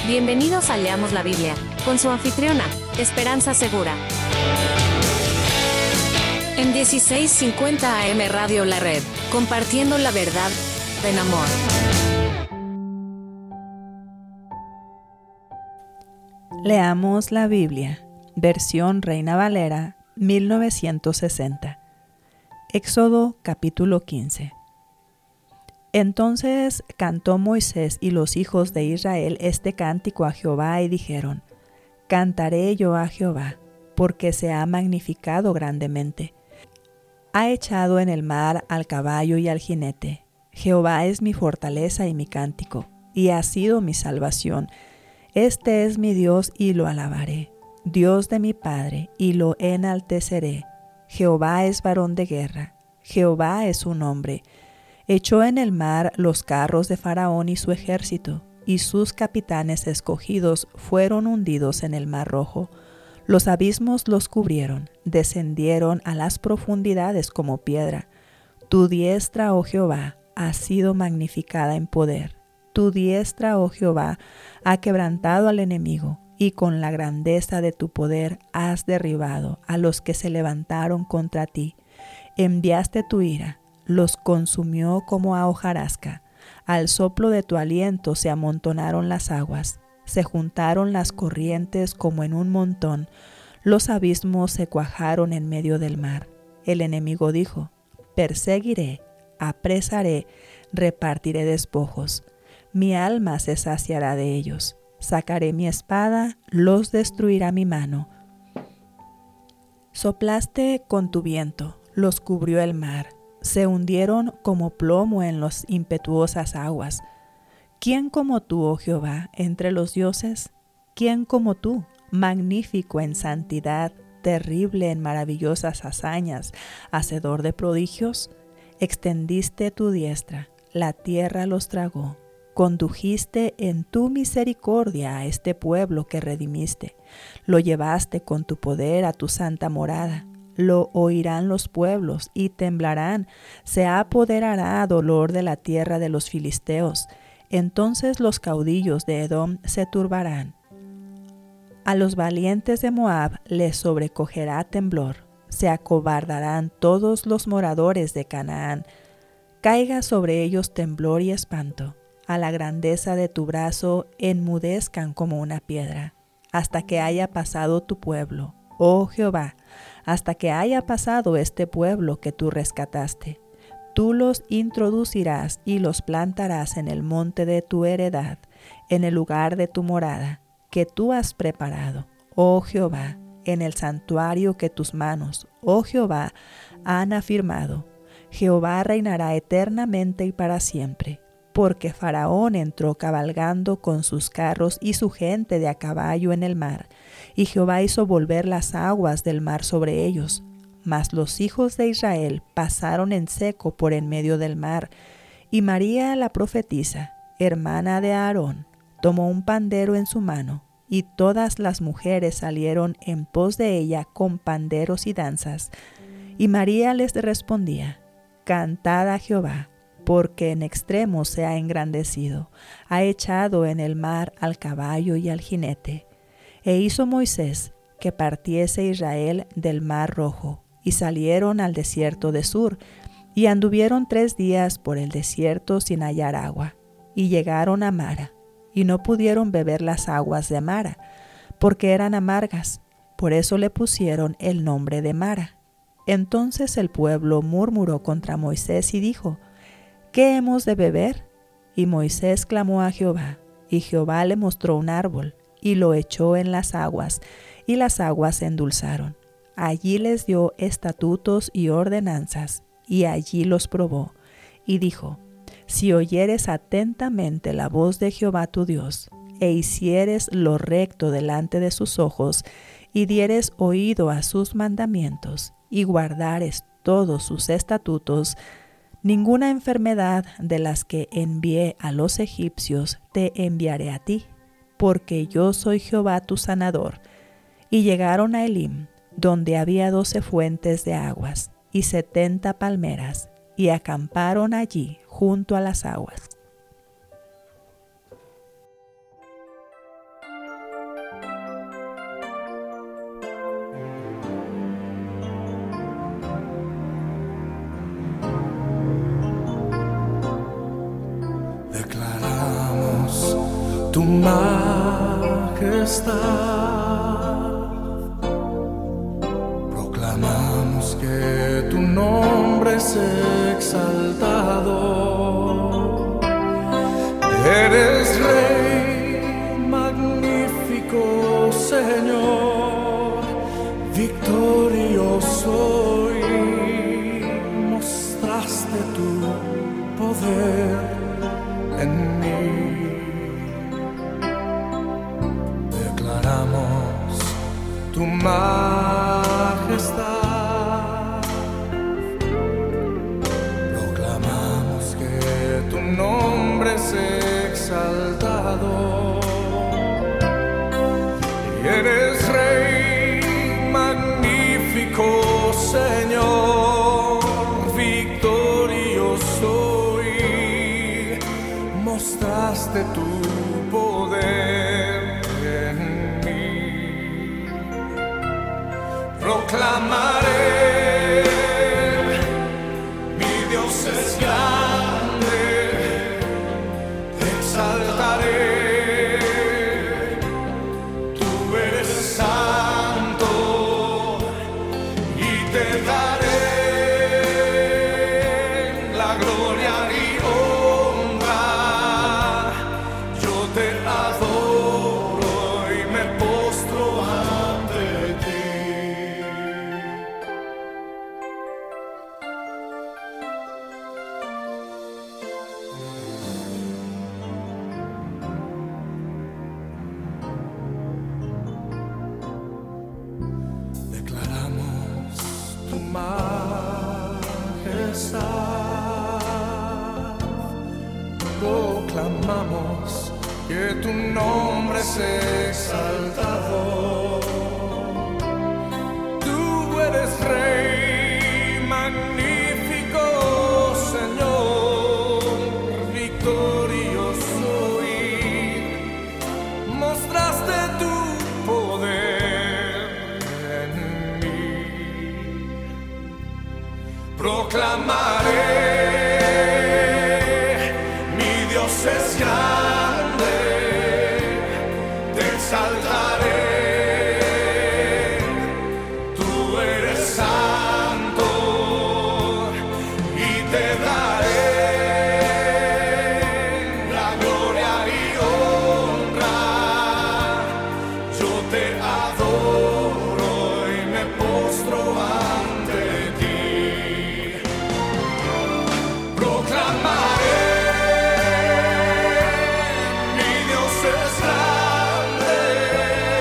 Bienvenidos a Leamos la Biblia, con su anfitriona, Esperanza Segura. En 1650 AM Radio La Red, compartiendo la verdad en amor. Leamos la Biblia, versión Reina Valera, 1960. Éxodo capítulo 15. Entonces cantó Moisés y los hijos de Israel este cántico a Jehová y dijeron: Cantaré yo a Jehová, porque se ha magnificado grandemente. Ha echado en el mar al caballo y al jinete. Jehová es mi fortaleza y mi cántico, y ha sido mi salvación. Este es mi Dios y lo alabaré, Dios de mi Padre, y lo enalteceré. Jehová es varón de guerra, Jehová es su nombre. Echó en el mar los carros de Faraón y su ejército, y sus capitanes escogidos fueron hundidos en el mar Rojo. Los abismos los cubrieron, descendieron a las profundidades como piedra. Tu diestra, oh Jehová, ha sido magnificada en poder. Tu diestra, oh Jehová, ha quebrantado al enemigo, y con la grandeza de tu poder has derribado a los que se levantaron contra ti. Enviaste tu ira, los consumió como a hojarasca. Al soplo de tu aliento se amontonaron las aguas, se juntaron las corrientes como en un montón, los abismos se cuajaron en medio del mar. El enemigo dijo: perseguiré, apresaré, repartiré despojos. Mi alma se saciará de ellos. Sacaré mi espada, los destruirá mi mano. Soplaste con tu viento, los cubrió el mar. Se hundieron como plomo en las impetuosas aguas. ¿Quién como tú, oh Jehová, entre los dioses? ¿Quién como tú, magnífico en santidad, terrible en maravillosas hazañas, hacedor de prodigios? Extendiste tu diestra, la tierra los tragó. Condujiste en tu misericordia a este pueblo que redimiste. Lo llevaste con tu poder a tu santa morada. Lo oirán los pueblos y temblarán. Se apoderará dolor de la tierra de los filisteos. Entonces los caudillos de Edom se turbarán. A los valientes de Moab les sobrecogerá temblor. Se acobardarán todos los moradores de Canaán. Caiga sobre ellos temblor y espanto. A la grandeza de tu brazo enmudezcan como una piedra, hasta que haya pasado tu pueblo, oh Jehová, hasta que haya pasado este pueblo que tú rescataste. Tú los introducirás y los plantarás en el monte de tu heredad, en el lugar de tu morada, que tú has preparado, oh Jehová, en el santuario que tus manos, oh Jehová, han afirmado. Jehová reinará eternamente y para siempre. Porque Faraón entró cabalgando con sus carros y su gente de a caballo en el mar, y Jehová hizo volver las aguas del mar sobre ellos. Mas los hijos de Israel pasaron en seco por en medio del mar, y María la profetisa, hermana de Aarón, tomó un pandero en su mano, y todas las mujeres salieron en pos de ella con panderos y danzas. Y María les respondía: Cantad a Jehová, porque en extremo se ha engrandecido, ha echado en el mar al caballo y al jinete. E hizo Moisés que partiese Israel del mar Rojo, y salieron al desierto de Sur, y anduvieron 3 días por el desierto sin hallar agua, y llegaron a Mara, y no pudieron beber las aguas de Mara, porque eran amargas, por eso le pusieron el nombre de Mara. Entonces el pueblo murmuró contra Moisés y dijo: ¿Qué hemos de beber? Y Moisés clamó a Jehová, y Jehová le mostró un árbol, y lo echó en las aguas, y las aguas se endulzaron. Allí les dio estatutos y ordenanzas, y allí los probó, y dijo: Si oyeres atentamente la voz de Jehová tu Dios, e hicieres lo recto delante de sus ojos, y dieres oído a sus mandamientos, y guardares todos sus estatutos, ninguna enfermedad de las que envié a los egipcios te enviaré a ti, porque yo soy Jehová tu sanador. Y llegaron a Elim, donde había 12 fuentes de aguas y 70 palmeras, y acamparon allí junto a las aguas. Declaramos tu majestad, proclamamos que tu nombre es exaltado. Eres Rey, magnífico Señor, victorioso, y mostraste tu poder en mí. Declaramos tu majestad, proclamamos que tu nombre es exaltado. Y eres Rey, magnífico Señor, victorioso, mostraste tu poder en mí. Proclamaré, mi Dios es grande, te exaltaré. Tú eres santo y te daré la gloria y honra. Te adoro y me postro ante ti. Declaramos tu majestad, proclamamos que tu nombre es exaltado. Tú eres Rey, magnífico Señor, victorioso, y mostraste tu poder en mí. Proclamaré, mi Dios es grande, te exaltaré. Tú eres santo y te daré la gloria y honra. Yo te adoro y me postro ante ti. Proclamaré, mi Dios es grande,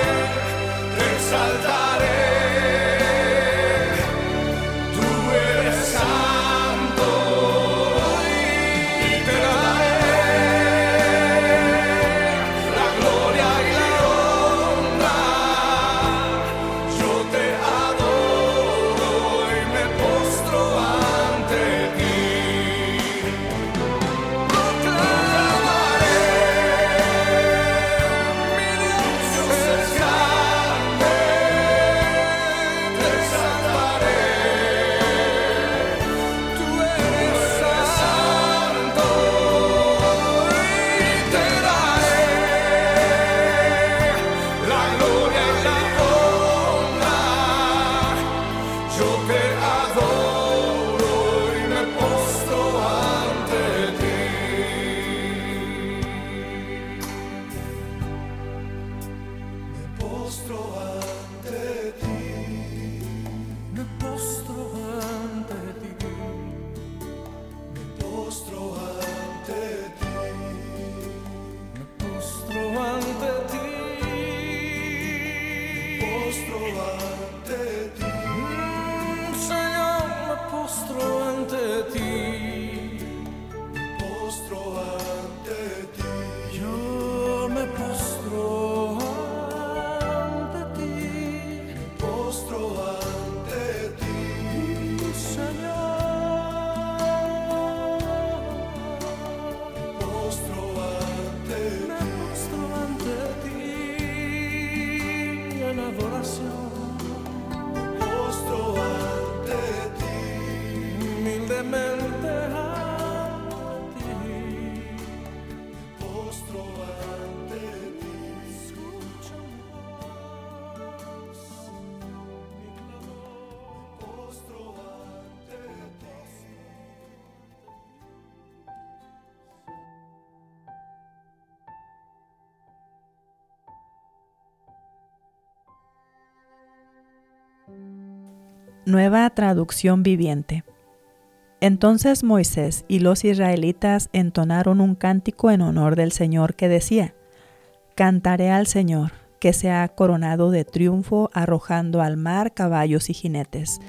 Nueva traducción viviente. Entonces Moisés y los israelitas entonaron un cántico en honor del Señor que decía: Cantaré al Señor, que se ha coronado de triunfo arrojando al mar caballos y jinetes.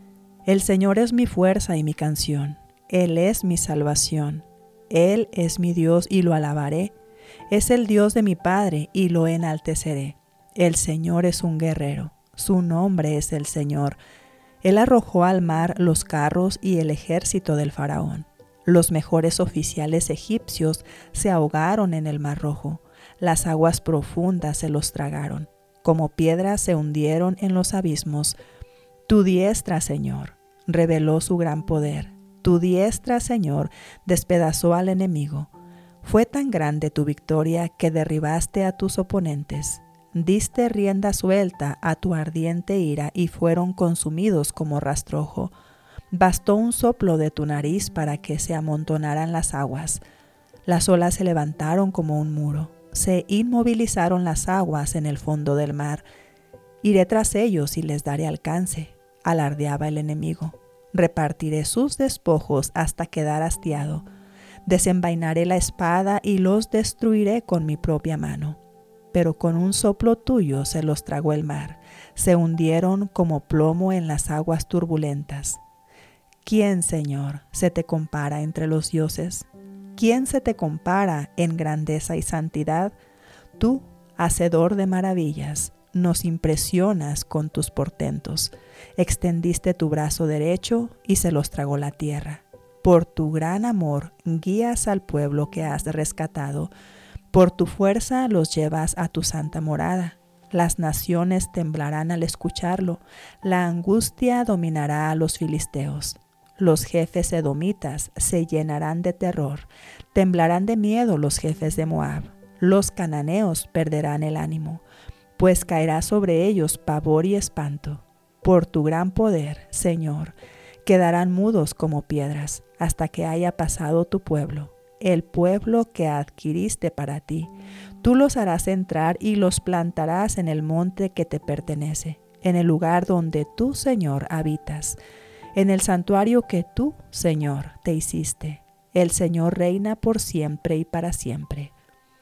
El Señor es mi fuerza y mi canción, Él es mi salvación, Él es mi Dios y lo alabaré, es el Dios de mi Padre y lo enalteceré. El Señor es un guerrero, su nombre es el Señor. Él arrojó al mar los carros y el ejército del faraón. Los mejores oficiales egipcios se ahogaron en el mar Rojo. Las aguas profundas se los tragaron. Como piedras se hundieron en los abismos. Tu diestra, Señor, reveló su gran poder. Tu diestra, Señor, despedazó al enemigo. Fue tan grande tu victoria que derribaste a tus oponentes. Diste rienda suelta a tu ardiente ira y fueron consumidos como rastrojo. Bastó un soplo de tu nariz para que se amontonaran las aguas. Las olas se levantaron como un muro. Se inmovilizaron las aguas en el fondo del mar. Iré tras ellos y les daré alcance, alardeaba el enemigo. Repartiré sus despojos hasta quedar hastiado. Desenvainaré la espada y los destruiré con mi propia mano. Pero con un soplo tuyo se los tragó el mar. Se hundieron como plomo en las aguas turbulentas. ¿Quién, Señor, se te compara entre los dioses? ¿Quién se te compara en grandeza y santidad? Tú, hacedor de maravillas, nos impresionas con tus portentos. Extendiste tu brazo derecho y se los tragó la tierra. Por tu gran amor guías al pueblo que has rescatado. Por tu fuerza los llevas a tu santa morada. Las naciones temblarán al escucharlo. La angustia dominará a los filisteos. Los jefes edomitas se llenarán de terror. Temblarán de miedo los jefes de Moab. Los cananeos perderán el ánimo, pues caerá sobre ellos pavor y espanto. Por tu gran poder, Señor, quedarán mudos como piedras hasta que haya pasado tu pueblo, el pueblo que adquiriste para ti. Tú los harás entrar y los plantarás en el monte que te pertenece, en el lugar donde tú, Señor, habitas, en el santuario que tú, Señor, te hiciste. El Señor reina por siempre y para siempre.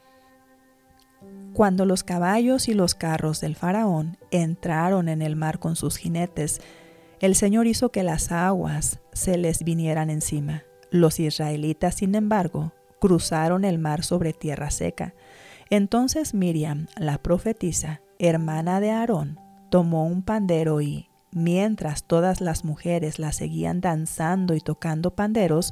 Cuando los caballos y los carros del faraón entraron en el mar con sus jinetes, el Señor hizo que las aguas se les vinieran encima. Los israelitas, sin embargo, cruzaron el mar sobre tierra seca. Entonces Miriam, la profetisa, hermana de Aarón, tomó un pandero y, mientras todas las mujeres la seguían danzando y tocando panderos,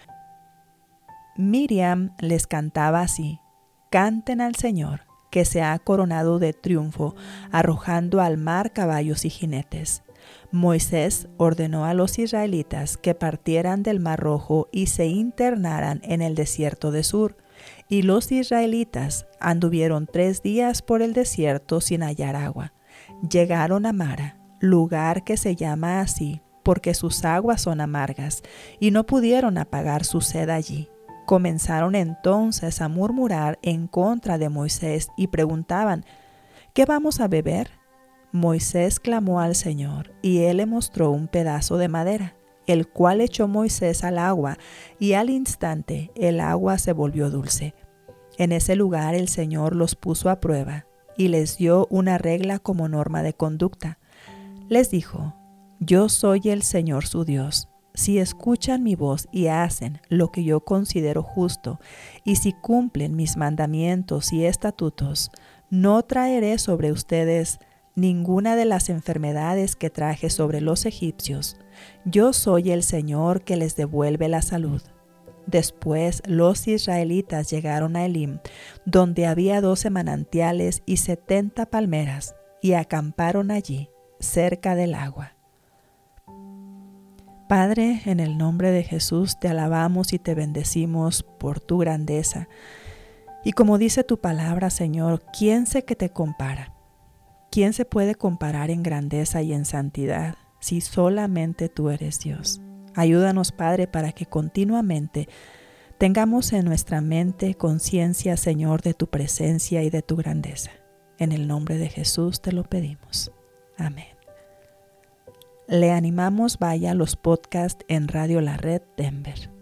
Miriam les cantaba así: Canten al Señor, que se ha coronado de triunfo, arrojando al mar caballos y jinetes. Moisés ordenó a los israelitas que partieran del Mar Rojo y se internaran en el desierto de Sur. Y los israelitas anduvieron 3 días por el desierto sin hallar agua. Llegaron a Mara, lugar que se llama así porque sus aguas son amargas, y no pudieron apagar su sed allí. Comenzaron entonces a murmurar en contra de Moisés y preguntaban: ¿qué vamos a beber? Moisés clamó al Señor, y él le mostró un pedazo de madera, el cual echó Moisés al agua, y al instante el agua se volvió dulce. En ese lugar el Señor los puso a prueba, y les dio una regla como norma de conducta. Les dijo: Yo soy el Señor su Dios. Si escuchan mi voz y hacen lo que yo considero justo, y si cumplen mis mandamientos y estatutos, no traeré sobre ustedes ninguna de las enfermedades que traje sobre los egipcios. Yo soy el Señor que les devuelve la salud. Después los israelitas llegaron a Elim, donde había 12 manantiales y 70 palmeras, y acamparon allí, cerca del agua. Padre, en el nombre de Jesús te alabamos y te bendecimos por tu grandeza. Y como dice tu palabra, Señor, ¿quién se que te compara? ¿Quién se puede comparar en grandeza y en santidad si solamente tú eres Dios? Ayúdanos, Padre, para que continuamente tengamos en nuestra mente conciencia, Señor, de tu presencia y de tu grandeza. En el nombre de Jesús te lo pedimos. Amén. Le animamos vaya a los podcasts en Radio La Red Denver.